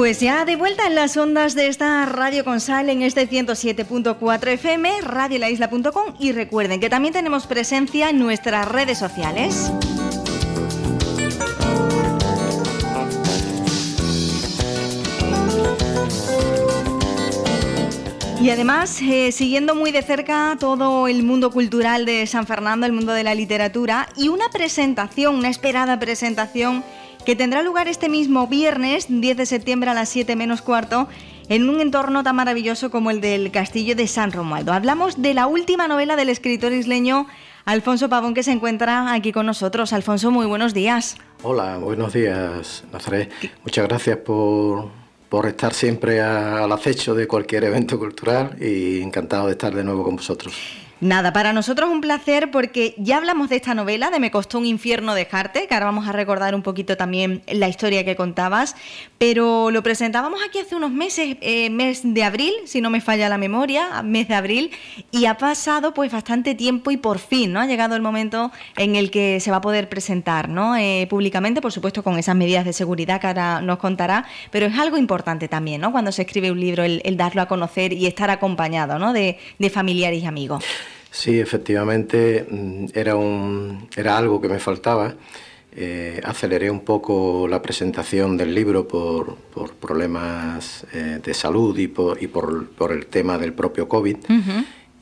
Pues ya de vuelta en las ondas de esta Radio con Sal en este 107.4 FM, radiolaisla.com, y recuerden que también tenemos presencia en nuestras redes sociales. Y además, siguiendo muy de cerca todo el mundo cultural de San Fernando, el mundo de la literatura, y una presentación, una esperada presentación que tendrá lugar este mismo viernes, 10 de septiembre a las 7 menos cuarto, en un entorno tan maravilloso como el del Castillo de San Romualdo. Hablamos de la última novela del escritor isleño Alfonso Pavón, que se encuentra aquí con nosotros. Alfonso, muy buenos días. Hola, buenos días, Nazaret. Muchas gracias por estar siempre al acecho de cualquier evento cultural y encantado de estar de nuevo con vosotros. Nada, para nosotros un placer, porque ya hablamos de esta novela, de Me costó un infierno dejarte, que ahora vamos a recordar un poquito también la historia que contabas, pero lo presentábamos aquí hace unos meses, mes de abril, si no me falla la memoria, mes de abril, y ha pasado pues bastante tiempo y por fin, ¿no?, ha llegado el momento en el que se va a poder presentar, ¿no?, públicamente, por supuesto con esas medidas de seguridad que ahora nos contará, pero es algo importante también, ¿no?, cuando se escribe un libro, el darlo a conocer y estar acompañado, ¿no?, de familiares y amigos. Sí, efectivamente, era algo que me faltaba. Aceleré un poco la presentación del libro por problemas de salud y por el tema del propio COVID. Uh-huh.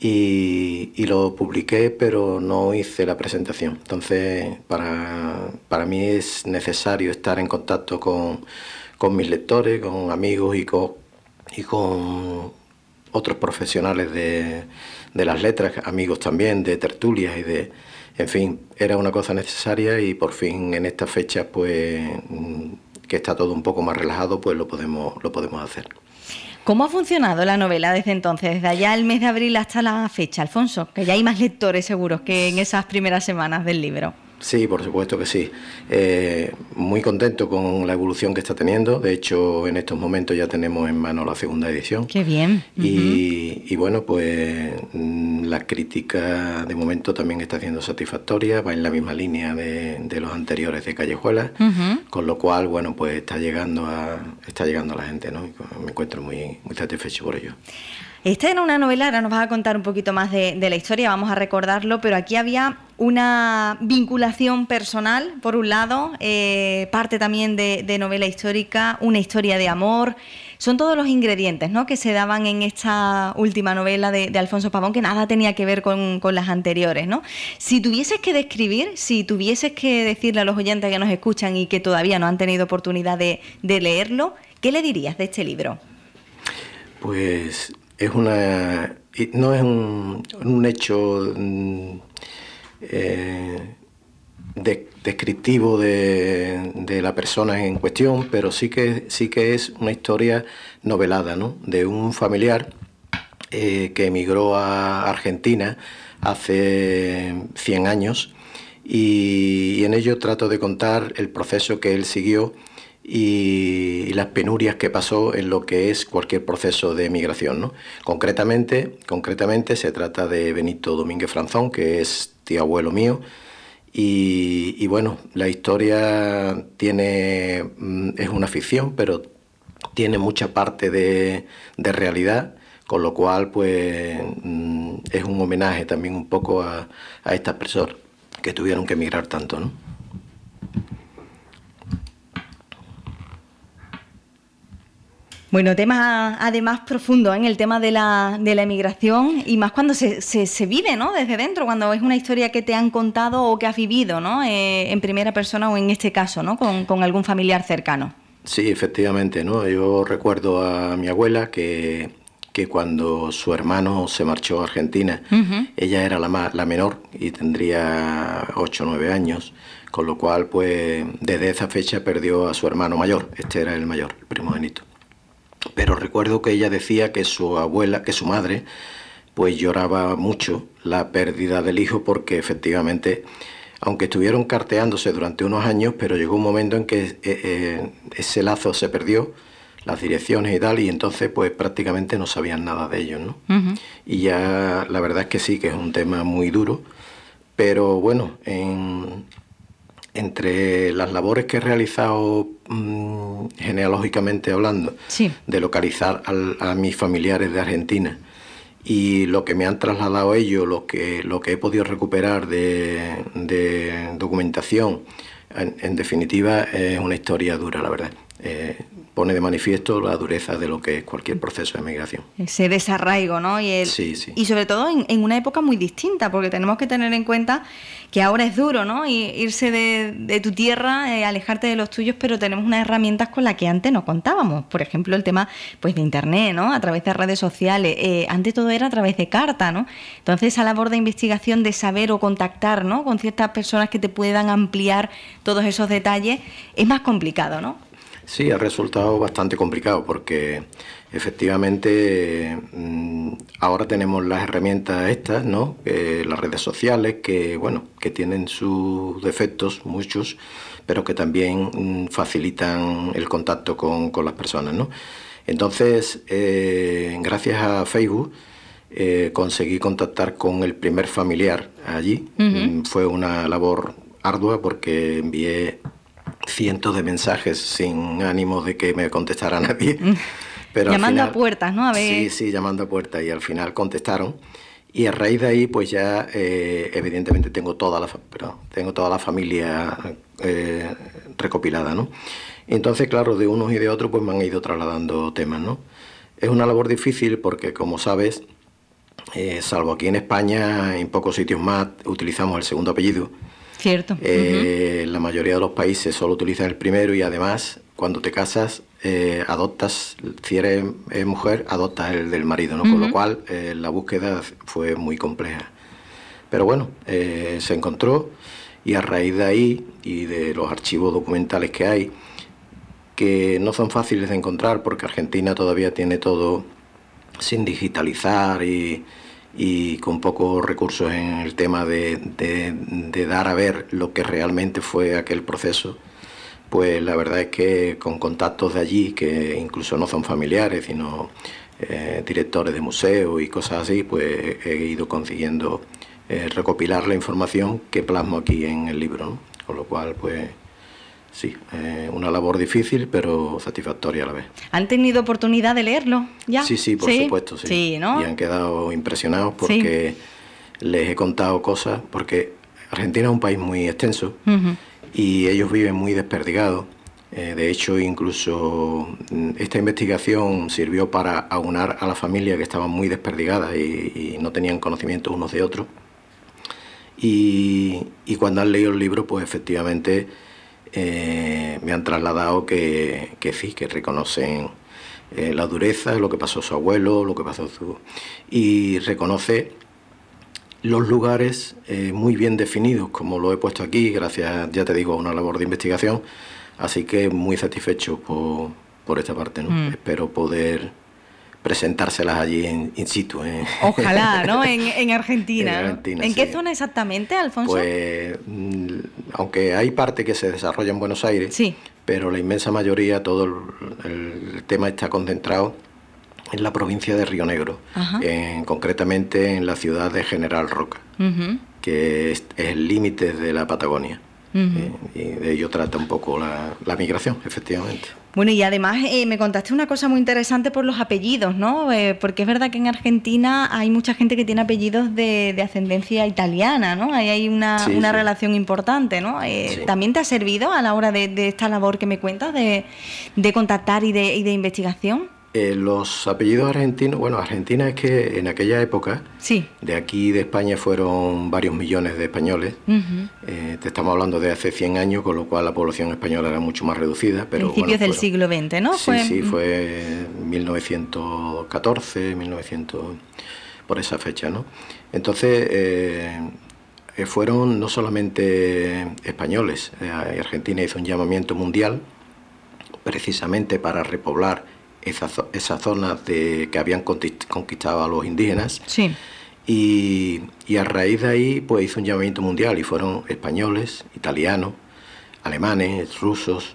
Y lo publiqué, pero no hice la presentación. Entonces, para mí es necesario estar en contacto con mis lectores, con amigos y con otros profesionales de las letras, amigos también, de tertulias en fin, era una cosa necesaria y por fin en esta fecha, pues, que está todo un poco más relajado, pues lo podemos hacer. ¿Cómo ha funcionado la novela desde entonces, desde allá el mes de abril hasta la fecha, Alfonso? Que ya hay más lectores seguros que en esas primeras semanas del libro. Sí, por supuesto que sí. Muy contento con la evolución que está teniendo. De hecho, en estos momentos ya tenemos en mano la segunda edición. ¡Qué bien! Uh-huh. Y bueno, pues la crítica de momento también está siendo satisfactoria, va en la misma línea de los anteriores de Callejuelas, uh-huh. Con lo cual, bueno, pues está llegando a la gente, ¿no? Y me encuentro muy satisfecho por ello. Esta era una novela, ahora nos vas a contar un poquito más de la historia, vamos a recordarlo, pero aquí había una vinculación personal, por un lado, parte también de novela histórica, una historia de amor. Son todos los ingredientes, ¿no?, que se daban en esta última novela de Alfonso Pavón, que nada tenía que ver con las anteriores, ¿no? Si tuvieses que describir, si tuvieses que decirle a los oyentes que nos escuchan y que todavía no han tenido oportunidad de leerlo, ¿qué le dirías de este libro? Pues no es un hecho descriptivo de la persona en cuestión, pero sí que es una historia novelada, ¿no?, de un familiar que emigró a Argentina hace 100 años y en ello trato de contar el proceso que él siguió y las penurias que pasó en lo que es cualquier proceso de emigración, ¿no? Concretamente se trata de Benito Domínguez Franzón, que es tío abuelo mío, y bueno, la historia es una ficción, pero tiene mucha parte de realidad, con lo cual pues es un homenaje también un poco a estas personas que tuvieron que emigrar tanto, ¿no? Bueno, tema además profundo en el tema de la emigración y más cuando se vive, ¿no?, desde dentro, cuando es una historia que te han contado o que has vivido, ¿no?, en primera persona o en este caso, ¿no?, con algún familiar cercano. Sí, efectivamente, ¿no? Yo recuerdo a mi abuela que cuando su hermano se marchó a Argentina, uh-huh. Ella era la menor y tendría 8 o 9 años, con lo cual pues desde esa fecha perdió a su hermano mayor, este era el mayor, el primogénito. Pero recuerdo que ella decía que su madre, pues lloraba mucho la pérdida del hijo porque efectivamente, aunque estuvieron carteándose durante unos años, pero llegó un momento en que ese lazo se perdió, las direcciones y tal, y entonces pues prácticamente no sabían nada de ellos, ¿no? Uh-huh. Y ya la verdad es que sí, que es un tema muy duro, pero bueno, en entre las labores que he realizado genealógicamente hablando, sí, de localizar a mis familiares de Argentina, y lo que me han trasladado ellos, lo que he podido recuperar de documentación, en definitiva es una historia dura, la verdad. Pone de manifiesto la dureza de lo que es cualquier proceso de migración. Ese desarraigo, ¿no? Sí, sí. Y sobre todo en una época muy distinta, porque tenemos que tener en cuenta que ahora es duro, ¿no? Irse de tu tierra, alejarte de los tuyos, pero tenemos unas herramientas con las que antes no contábamos. Por ejemplo, el tema pues de Internet, ¿no? A través de redes sociales. Antes todo era a través de carta, ¿no? Entonces, esa labor de investigación, de saber o contactar, ¿no? Con ciertas personas que te puedan ampliar todos esos detalles, es más complicado, ¿no? Sí, ha resultado bastante complicado porque efectivamente ahora tenemos las herramientas estas, ¿no? Las redes sociales que, bueno, que tienen sus defectos, muchos, pero que también facilitan el contacto con las personas, ¿no? Entonces, gracias a Facebook, conseguí contactar con el primer familiar allí. Fue una labor ardua porque envié cientos de mensajes sin ánimo de que me contestara nadie. Pero llamando al final, a puertas, ¿no? A ver... Sí, llamando a puertas, y al final contestaron. Y a raíz de ahí, pues ya evidentemente tengo toda la familia recopilada, ¿no? Entonces, claro, de unos y de otros, pues me han ido trasladando temas, ¿no? Es una labor difícil porque, como sabes, salvo aquí en España, en pocos sitios más utilizamos el segundo apellido. Cierto. La mayoría de los países solo utilizan el primero, y además cuando te casas adoptas, si eres mujer, adoptas el del marido, ¿no? Con lo cual la búsqueda fue muy compleja. Pero bueno, se encontró, y a raíz de ahí y de los archivos documentales que hay, que no son fáciles de encontrar porque Argentina todavía tiene todo sin digitalizar y con pocos recursos en el tema de dar a ver lo que realmente fue aquel proceso, pues la verdad es que con contactos de allí, que incluso no son familiares, sino directores de museos y cosas así, pues he ido consiguiendo recopilar la información que plasmo aquí en el libro, ¿no? Con lo cual, pues... Sí, una labor difícil, pero satisfactoria a la vez. ¿Han tenido oportunidad de leerlo ya? Sí, por supuesto, sí. Sí, ¿no? Y han quedado impresionados porque les he contado cosas, porque Argentina es un país muy extenso y ellos viven muy desperdigados. De hecho, incluso esta investigación sirvió para aunar a la familia que estaban muy desperdigadas y no tenían conocimiento unos de otros. Y cuando han leído el libro, pues efectivamente... me han trasladado que sí, que reconocen la dureza, lo que pasó su abuelo, lo que pasó su... Y reconoce los lugares muy bien definidos, como lo he puesto aquí, gracias, ya te digo, a una labor de investigación. Así que muy satisfecho por esta parte, ¿no? Espero poder presentárselas allí in situ. Ojalá, ¿no? En Argentina. En Argentina, ¿En sí. qué zona exactamente, Alfonso? Pues, aunque hay parte que se desarrolla en Buenos Aires, sí, pero la inmensa mayoría, todo el tema está concentrado en la provincia de Río Negro, concretamente en la ciudad de General Roca, que es el límite de la Patagonia. Y de ello trata un poco la migración, efectivamente. Bueno, y además me contaste una cosa muy interesante por los apellidos, ¿no? Porque es verdad que en Argentina hay mucha gente que tiene apellidos de ascendencia italiana, ¿no? Ahí hay una relación importante, ¿no? ¿También te ha servido a la hora de esta labor que me cuentas, de contactar y de investigación? Los apellidos argentinos, bueno, Argentina es que en aquella época, de aquí de España fueron varios millones de españoles. Te estamos hablando de hace 100 años, con lo cual la población española era mucho más reducida. Pero principios del siglo XX, ¿no? Fue 1914, 1900, por esa fecha, ¿no? Entonces, fueron no solamente españoles. Argentina hizo un llamamiento mundial precisamente para repoblar esas zonas que habían conquistado a los indígenas. Y a raíz de ahí pues hizo un llamamiento mundial y fueron españoles, italianos, alemanes, rusos.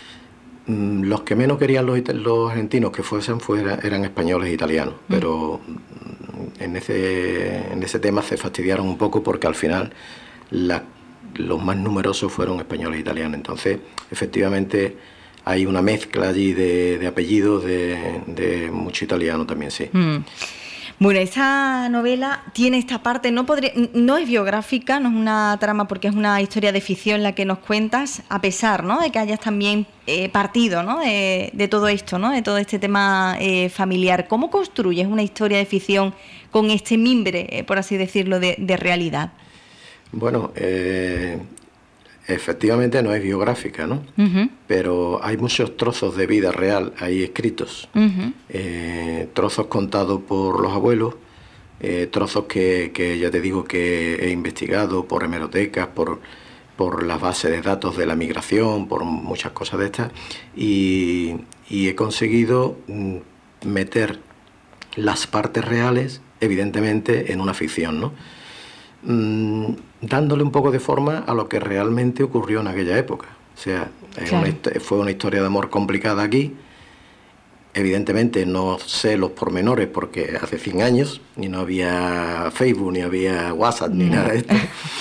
Los que menos querían los argentinos que fuesen eran españoles e italianos, pero en ese tema se fastidiaron un poco porque al final los más numerosos fueron españoles e italianos. Entonces, efectivamente, hay una mezcla allí de apellidos de mucho italiano también, sí. Bueno, esta novela tiene esta parte, no es biográfica, no es una trama porque es una historia de ficción la que nos cuentas, a pesar, ¿no?, de que hayas también partido, ¿no?, de todo esto, ¿no?, de todo este tema familiar. ¿Cómo construyes una historia de ficción con este mimbre, por así decirlo, de realidad? Bueno, efectivamente no es biográfica, ¿no? Pero hay muchos trozos de vida real ahí escritos, trozos contados por los abuelos, trozos que ya te digo que he investigado por hemerotecas, por las bases de datos de la migración, por muchas cosas de estas, y he conseguido meter las partes reales, evidentemente, en una ficción, ¿no? Dándole un poco de forma a lo que realmente ocurrió en aquella época. O sea, claro, fue una historia de amor complicada aquí. Evidentemente no sé los pormenores porque hace 100 años y no había Facebook, ni había WhatsApp, ni nada de esto.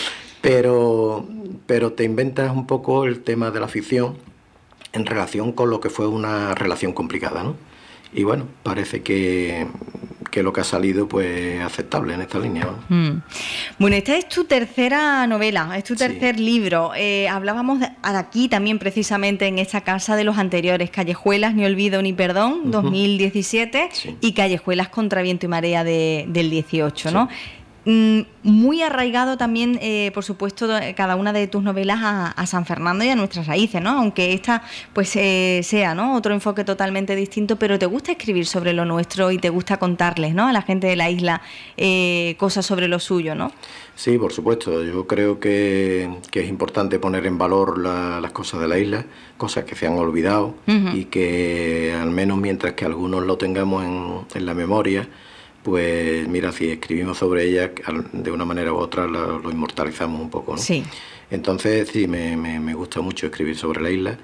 Pero te inventas un poco el tema de la ficción en relación con lo que fue una relación complicada, ¿no? Y bueno, parece que lo que ha salido pues es aceptable en esta línea, ¿no? Bueno, esta es tu tercera novela, es tu tercer libro. Hablábamos aquí también precisamente en esta casa de los anteriores, Callejuelas, Ni Olvido ni Perdón, 2017, y Callejuelas contra Viento y Marea del 18, ¿no? Muy arraigado también, por supuesto, cada una de tus novelas a San Fernando y a nuestras raíces, ¿no? Aunque esta pues sea, ¿no?, otro enfoque totalmente distinto, pero te gusta escribir sobre lo nuestro y te gusta contarles, ¿no?, a la gente de la isla cosas sobre lo suyo, ¿no? Sí, por supuesto. Yo creo que es importante poner en valor las cosas de la isla, cosas que se han olvidado y que al menos mientras que algunos lo tengamos en la memoria, pues mira, si escribimos sobre ella, de una manera u otra lo inmortalizamos un poco, ¿no? Sí. Entonces, sí, me gusta mucho escribir sobre la isla,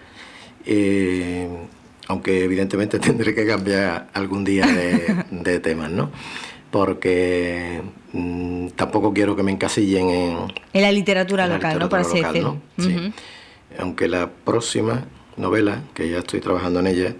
aunque evidentemente tendré que cambiar algún día de temas, ¿no? Porque tampoco quiero que me encasillen en la literatura local, ¿no?, para así decirlo. Sí. Aunque la próxima novela, que ya estoy trabajando en ella,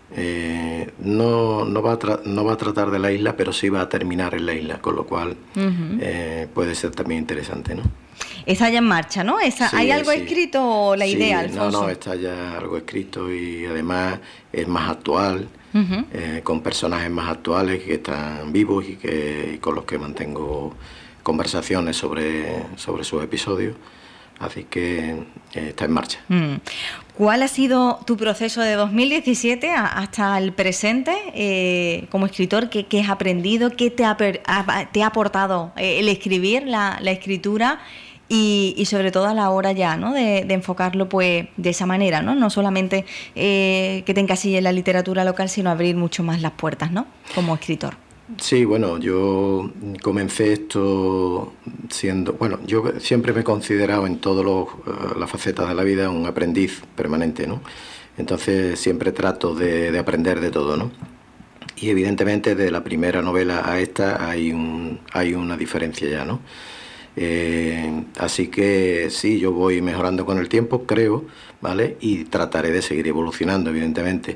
no va a tratar de la isla, pero sí va a terminar en la isla, con lo cual puede ser también interesante, ¿no? Está ya en marcha, ¿no? ¿Hay algo escrito o la idea, Alfonso? No, está ya algo escrito y además es más actual, con personajes más actuales que están vivos y con los que mantengo conversaciones sobre sus episodios. Así que está en marcha. ¿Cuál ha sido tu proceso de 2017 hasta el presente como escritor? ¿Qué has aprendido? ¿Qué te ha aportado el escribir, la escritura? Y sobre todo a la hora ya, ¿no?, de enfocarlo pues de esa manera, ¿no? No solamente que te encasille en la literatura local, sino abrir mucho más las puertas, ¿no?, como escritor. Sí, bueno, yo comencé esto yo siempre me he considerado en todas las facetas de la vida un aprendiz permanente, ¿no? Entonces siempre trato de aprender de todo, ¿no? Y evidentemente de la primera novela a esta hay una diferencia ya, ¿no? Así que sí, yo voy mejorando con el tiempo, creo, ¿vale? Y trataré de seguir evolucionando, evidentemente.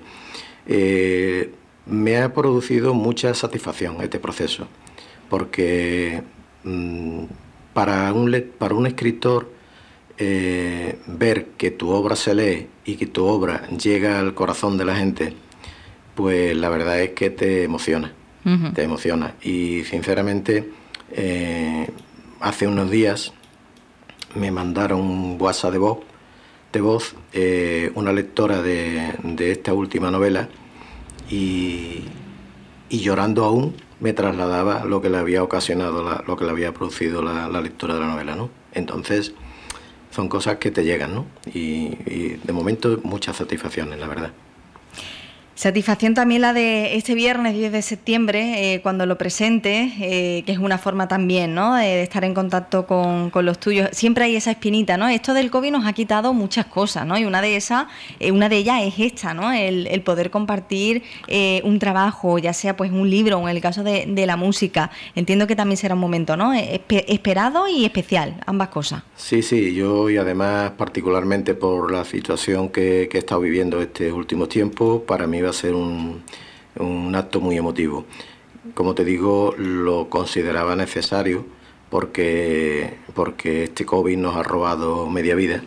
Me ha producido mucha satisfacción este proceso, porque para un escritor ver que tu obra se lee y que tu obra llega al corazón de la gente, pues la verdad es que te emociona, te emociona. Y sinceramente, hace unos días me mandaron un WhatsApp de voz una lectora de esta última novela, y llorando aún me trasladaba lo que le había ocasionado, lo que le había producido la lectura de la novela, ¿no? Entonces son cosas que te llegan, ¿no? Y de momento muchas satisfacciones, la verdad. Satisfacción también la de este viernes 10 de septiembre, cuando lo presentes, que es una forma también, ¿no?, de estar en contacto con los tuyos. Siempre hay esa espinita, ¿no? Esto del COVID nos ha quitado muchas cosas, ¿no? Y una de ellas es esta, ¿no? El poder compartir un trabajo, ya sea pues un libro, o en el caso de la música. Entiendo que también será un momento, ¿no?, esperado y especial, ambas cosas. Sí, yo, y además particularmente por la situación que he estado viviendo estos últimos tiempos, para mí va a ser un acto muy emotivo. Como te digo, lo consideraba necesario porque este COVID nos ha robado media vida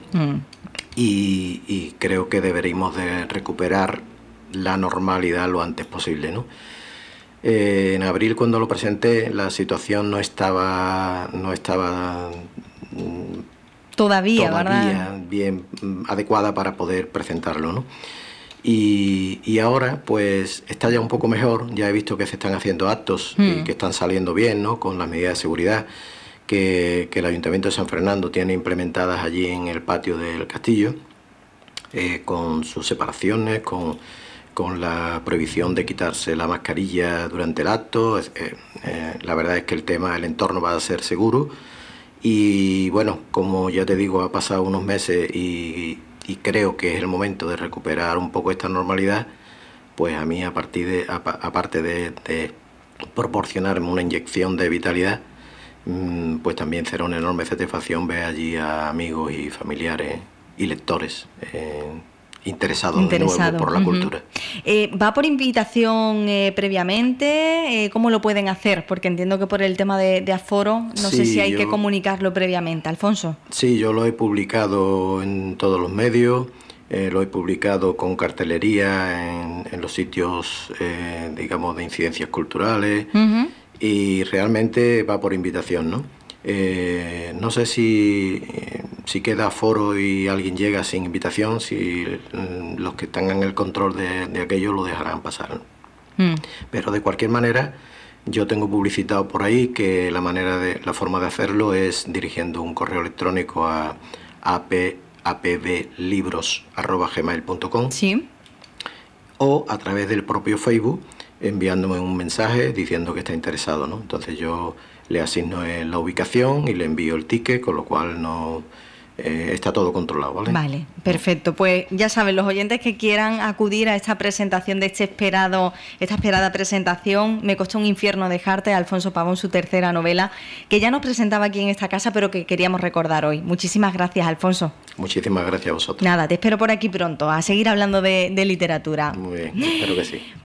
y creo que deberíamos de recuperar la normalidad lo antes posible, ¿no? En abril, cuando lo presenté, la situación no estaba todavía, ¿verdad?, bien adecuada para poder presentarlo, ¿no? Y ahora pues está ya un poco mejor. Ya he visto que se están haciendo actos y que están saliendo bien, ¿no?, con las medidas de seguridad que el Ayuntamiento de San Fernando tiene implementadas allí en el patio del castillo, con sus separaciones, con la prohibición de quitarse la mascarilla durante el acto. La verdad es que el entorno va a ser seguro. Y bueno, como ya te digo, ha pasado unos meses y creo que es el momento de recuperar un poco esta normalidad. Pues a mí, aparte de proporcionarme una inyección de vitalidad, pues también será una enorme satisfacción ver allí a amigos y familiares y lectores interesados de nuevo por la cultura. ¿Va por invitación previamente? ¿Cómo lo pueden hacer? Porque entiendo que por el tema de aforo, no sé si hay que comunicarlo previamente. Alfonso. Sí, yo lo he publicado en todos los medios, lo he publicado con cartelería en los sitios, digamos, de incidencias culturales, y realmente va por invitación, ¿no? No sé si queda aforo y alguien llega sin invitación, si los que están en el control de aquello lo dejarán pasar. Pero de cualquier manera, yo tengo publicitado por ahí que la forma de hacerlo es dirigiendo un correo electrónico a apblibros@gmail.com, sí, o a través del propio Facebook, enviándome un mensaje diciendo que está interesado, ¿no? Entonces yo le asigno la ubicación y le envío el ticket, con lo cual no está todo controlado, ¿vale? Vale, perfecto. Pues ya saben, los oyentes que quieran acudir a esta presentación de esta esperada presentación, Me costó un infierno dejarte, Alfonso Pavón, su tercera novela, que ya nos presentaba aquí en esta casa, pero que queríamos recordar hoy. Muchísimas gracias, Alfonso. Muchísimas gracias a vosotros. Nada, te espero por aquí pronto, a seguir hablando de literatura. Muy bien, espero que sí.